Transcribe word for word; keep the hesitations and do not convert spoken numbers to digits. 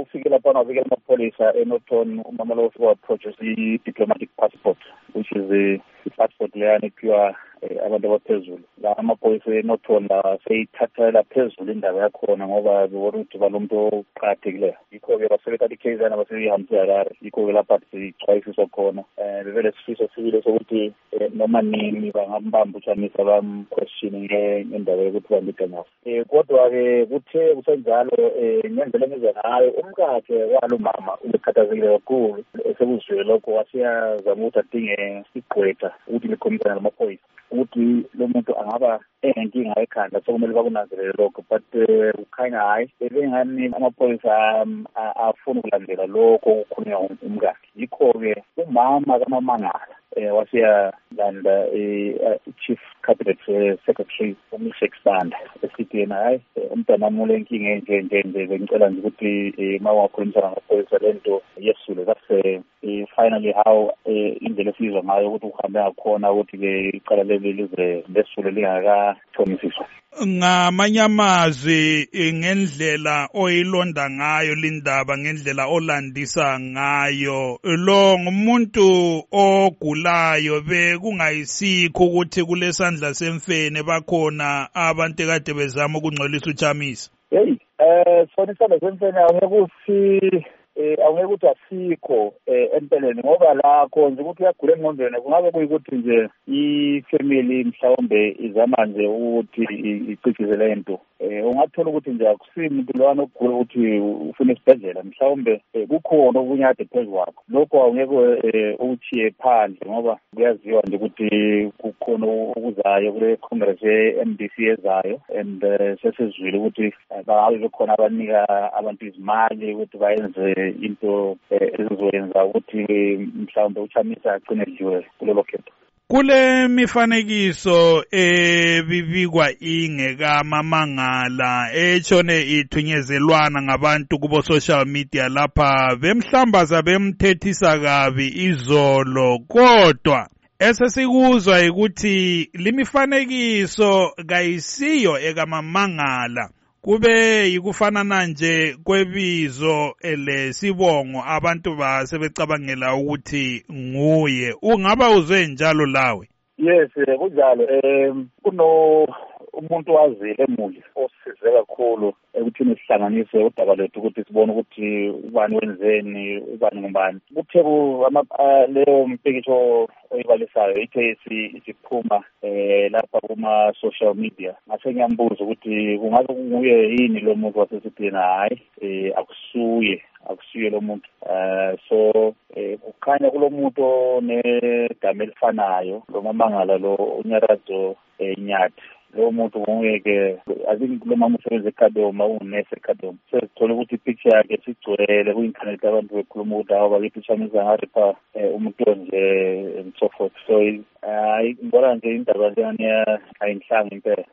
ufike lapha navikela amapholisa eNorton umama lo ufika approaches i-diplomatic passport, which is the passport leyana iphiwa abantu abaphezulu. La amaphoyisa eNorton la seyithathela phezulu indaba yakhona ngoba bebona ukuthi balomuntu oqhathekileyo. Yikho-ke basebethatha i-case yana basebeyihambisa Harare. Yikho-ke lapha sixwayisiswa khona. Um bevele sifiso sibile sokuthi noma nini bangambamba uChamisa bamquestione ngendaba yokuthi bambiganyasa. Um kodwa-ke kuthe kusenjalo um ngendlela engizwa ngayo umkakhe walo mama ubekhathazekile kakhulu. Sekuzwile lokho wasiyazama ukuthi adinge igqwetha ukuthi likhombisane namaphoyisa ukuthi lo muntu angaba enenkinga ekhanda sokumele bakunanzelele lokho, but kukhanya hayi bebengani amaphoyisa afuna ukulandela lokho okukhulunywa umkakhe. Yikho-ke umama kaMamangala um wasiyalanda i-Chief Cabinet Secretary uMilshek Sibanda esithi yena hayi umntanami ulenkinga enje nje nje bengicela nje ukuthi uma wakhulumisana namaphoyisa lento yesule. That's finally how indlela esizwa ngayo ukuthi uhambe ngakhona ukuthi-ke icala leli lize lesule lingakathonisiswa. Ngamanye amazwi ngendlela oyilonda ngayo lindaba, ngendlela olandisa ngayo, lo ngumuntu ogulayo bekungayisikho ukuthi kulesandla semfene bakhona abantu kade bezama ukungcolisa uChamisa. Hey, eh sona isandla semfene awungekuthi eh awungeke ukuthi asikho empeleni ngoba lakho nje ukuthi uyagula engqondweni kungabe kuyikuthi nje ifamily mhlawumbe izama nje ukuthi icicize lento. Eh ungathola ukuthi nje akusimuntu lwana ogula ukuthi ufuna isibhedlela mhlawumbe kukhona okunyade phezwakho. Lokho awungeke uchiye phandle ngoba kuyaziwa nje ukuthi kukhona okuzayo kule congress ye-M D C ezayo, and sesizwile ukuthi bangabe bekhona abanika abantu izimali ukuthi bayenze into ezizoyenza ukuthi mhlawumbe uChamisa agcine edliwe kulelo khetho. Kule mifanekiso ebibikwa ingeka Mamangala etshone ithunyezelwana ngabantu kubo social media lapha bemhlambaza bemthethisa kabi izolo, kodwa esesikuzwa ukuthi limifanekiso kayisiyo ekaMamangala, kube yikufanana nje kwebizo lesibongo abantu basebecabangela ukuthi nguye. Ungaba uzwe njalo lawe? Yes, kunjalo. Um kuno umuntu wazile emuhle osize kakhulu ekuthini sihlanganise udaba lethu ukuthi sibone ukuthi ubani wenzeni, ubani ngubani. Kuthe leyo mpikisho oyibalisayo ithe isiphuma eh lapha kuma social media. Ngase ngiyambuza ukuthi kungabe kunguye yini lo muntu wasesithina. Hayi eh akusuye akusuye lo muntu. Eh so kukhanya kulo muntu negama elifanayo lo Mamangala lo uNyaradzo eNyathi. Lo muntu ngeke azingi lo mama usebenza eKadoma unese eKadoma. Sesithola ukuthi ipicture yakhe sigcwele ku-internet abantu bekhuluma ukuthi hawo bakithi uChamisa ngapha umuntu nje and so forth. So hayi ngibona nje indaba leyana ayinhlanga impela.